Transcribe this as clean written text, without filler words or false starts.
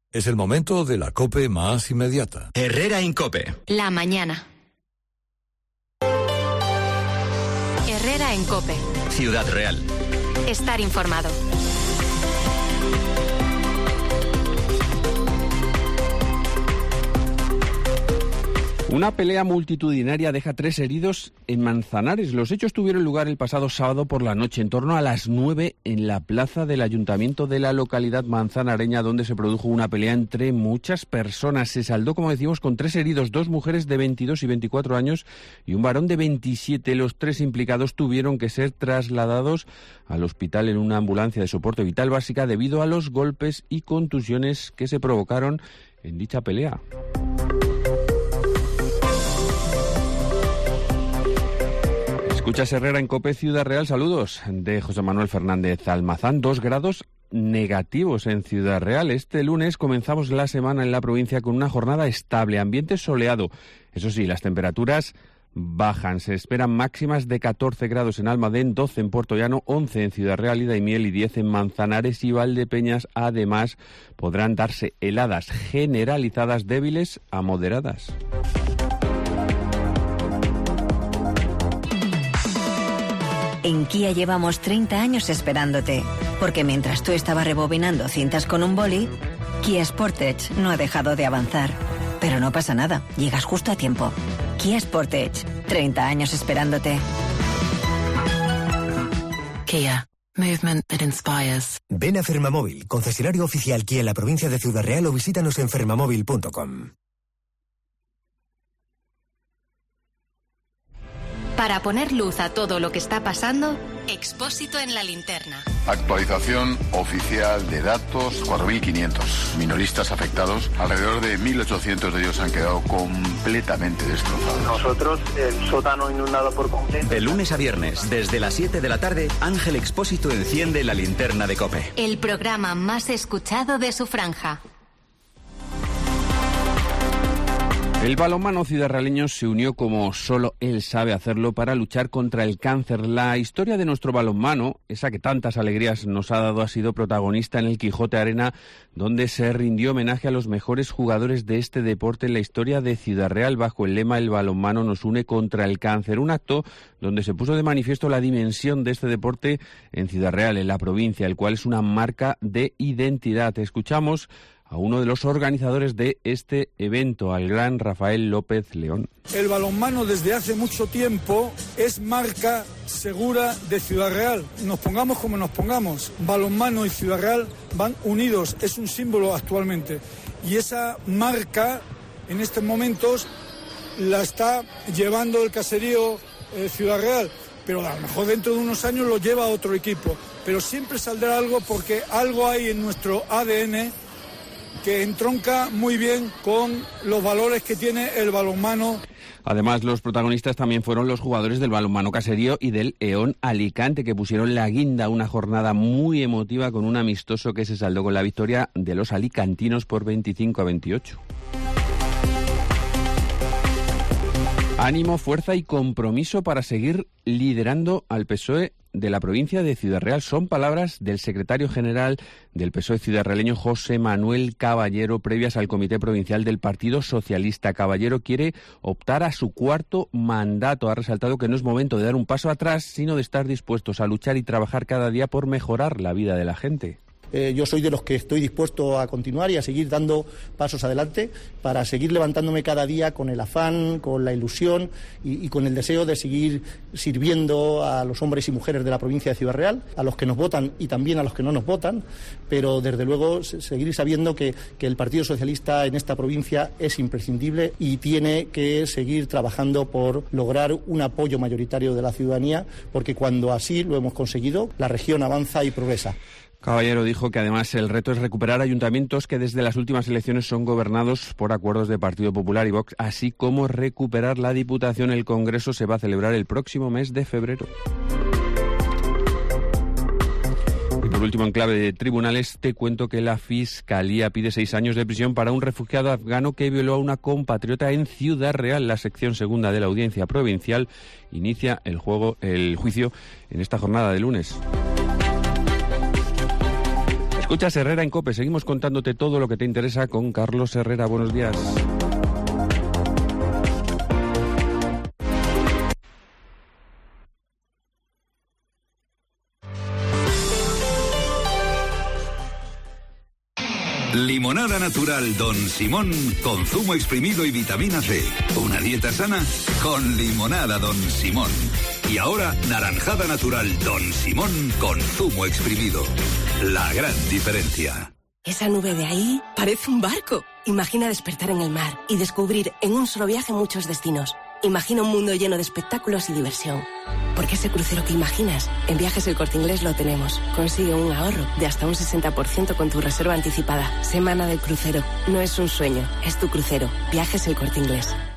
Es el momento de la COPE más inmediata. Herrera Incope. La mañana. Herrera en COPE. Ciudad Real. Estar informado. Una pelea multitudinaria deja 3 heridos en Manzanares. Los hechos tuvieron lugar el pasado sábado por la noche, en torno a las 9, en la plaza del ayuntamiento de la localidad manzanareña, donde se produjo una pelea entre muchas personas. Se saldó, como decimos, con 3 heridos, 2 mujeres de 22 y 24 años y un varón de 27. Los 3 implicados tuvieron que ser trasladados al hospital en una ambulancia de soporte vital básica debido a los golpes y contusiones que se provocaron en dicha pelea. Escuchas Herrera en COPE Ciudad Real. Saludos de José Manuel Fernández Almazán. 2 grados negativos en Ciudad Real. Este lunes comenzamos la semana en la provincia con una jornada estable, ambiente soleado. Eso sí, las temperaturas bajan. Se esperan máximas de 14 grados en Almadén, 12 en Puerto Llano, 11 en Ciudad Real y Daimiel y 10 en Manzanares y Valdepeñas. Además, podrán darse heladas generalizadas débiles a moderadas. En Kia llevamos 30 años esperándote, porque mientras tú estabas rebobinando cintas con un boli, Kia Sportage no ha dejado de avanzar. Pero no pasa nada, llegas justo a tiempo. Kia Sportage, 30 años esperándote. Kia, movement that inspires. Ven a Fermamóvil, concesionario oficial Kia en la provincia de Ciudad Real, o visítanos en fermamóvil.com. Para poner luz a todo lo que está pasando, Expósito en la linterna. Actualización oficial de datos, 4.500 minoristas afectados. Alrededor de 1.800 de ellos han quedado completamente destrozados. Nosotros, el sótano inundado por completo. De lunes a viernes, desde las 7 de la tarde, Ángel Expósito enciende la linterna de COPE. El programa más escuchado de su franja. El balonmano ciudadraleño se unió como solo él sabe hacerlo para luchar contra el cáncer. La historia de nuestro balonmano, esa que tantas alegrías nos ha dado, ha sido protagonista en el Quijote Arena, donde se rindió homenaje a los mejores jugadores de este deporte en la historia de Ciudad Real, bajo el lema "El balonmano nos une contra el cáncer". Un acto donde se puso de manifiesto la dimensión de este deporte en Ciudad Real, en la provincia, el cual es una marca de identidad. Escuchamos a uno de los organizadores de este evento, al gran Rafael López León. El balonmano desde hace mucho tiempo es marca segura de Ciudad Real. Nos pongamos como nos pongamos, balonmano y Ciudad Real van unidos, es un símbolo actualmente. Y esa marca, en estos momentos, la está llevando el caserío Ciudad Real, pero a lo mejor dentro de unos años lo lleva otro equipo. Pero siempre saldrá algo, porque algo hay en nuestro ADN que entronca muy bien con los valores que tiene el balonmano. Además, los protagonistas también fueron los jugadores del balonmano caserío y del EON Alicante, que pusieron la guinda, una jornada muy emotiva con un amistoso que se saldó con la victoria de los alicantinos por 25-28. Ánimo, fuerza y compromiso para seguir liderando al PSOE de la provincia de Ciudad Real. Son palabras del secretario general del PSOE ciudadraleño, José Manuel Caballero, previas al Comité Provincial del Partido Socialista. Caballero quiere optar a su 4º mandato. Ha resaltado que no es momento de dar un paso atrás, sino de estar dispuestos a luchar y trabajar cada día por mejorar la vida de la gente. Yo soy de los que estoy dispuesto a continuar y a seguir dando pasos adelante para seguir levantándome cada día con el afán, con la ilusión y con el deseo de seguir sirviendo a los hombres y mujeres de la provincia de Ciudad Real, a los que nos votan y también a los que no nos votan, pero desde luego seguir sabiendo que el Partido Socialista en esta provincia es imprescindible y tiene que seguir trabajando por lograr un apoyo mayoritario de la ciudadanía, porque cuando así lo hemos conseguido, la región avanza y progresa. Caballero dijo que además el reto es recuperar ayuntamientos que desde las últimas elecciones son gobernados por acuerdos de Partido Popular y Vox, así como recuperar la Diputación. El Congreso se va a celebrar el próximo mes de febrero. Y por último, en clave de tribunales, te cuento que la Fiscalía pide 6 años de prisión para un refugiado afgano que violó a una compatriota en Ciudad Real. La sección segunda de la Audiencia Provincial inicia el juicio en esta jornada de lunes. Escuchas Herrera en COPE. Seguimos contándote todo lo que te interesa con Carlos Herrera. Buenos días. Limonada natural Don Simón con zumo exprimido y vitamina C. Una dieta sana con limonada Don Simón. Y ahora naranjada natural Don Simón con zumo exprimido. La gran diferencia. Esa nube de ahí parece un barco. Imagina despertar en el mar y descubrir en un solo viaje muchos destinos. Imagina un mundo lleno de espectáculos y diversión. Porque ese crucero que imaginas, en Viajes El Corte Inglés lo tenemos. Consigue un ahorro de hasta un 60% con tu reserva anticipada. Semana del crucero. No es un sueño, es tu crucero. Viajes El Corte Inglés.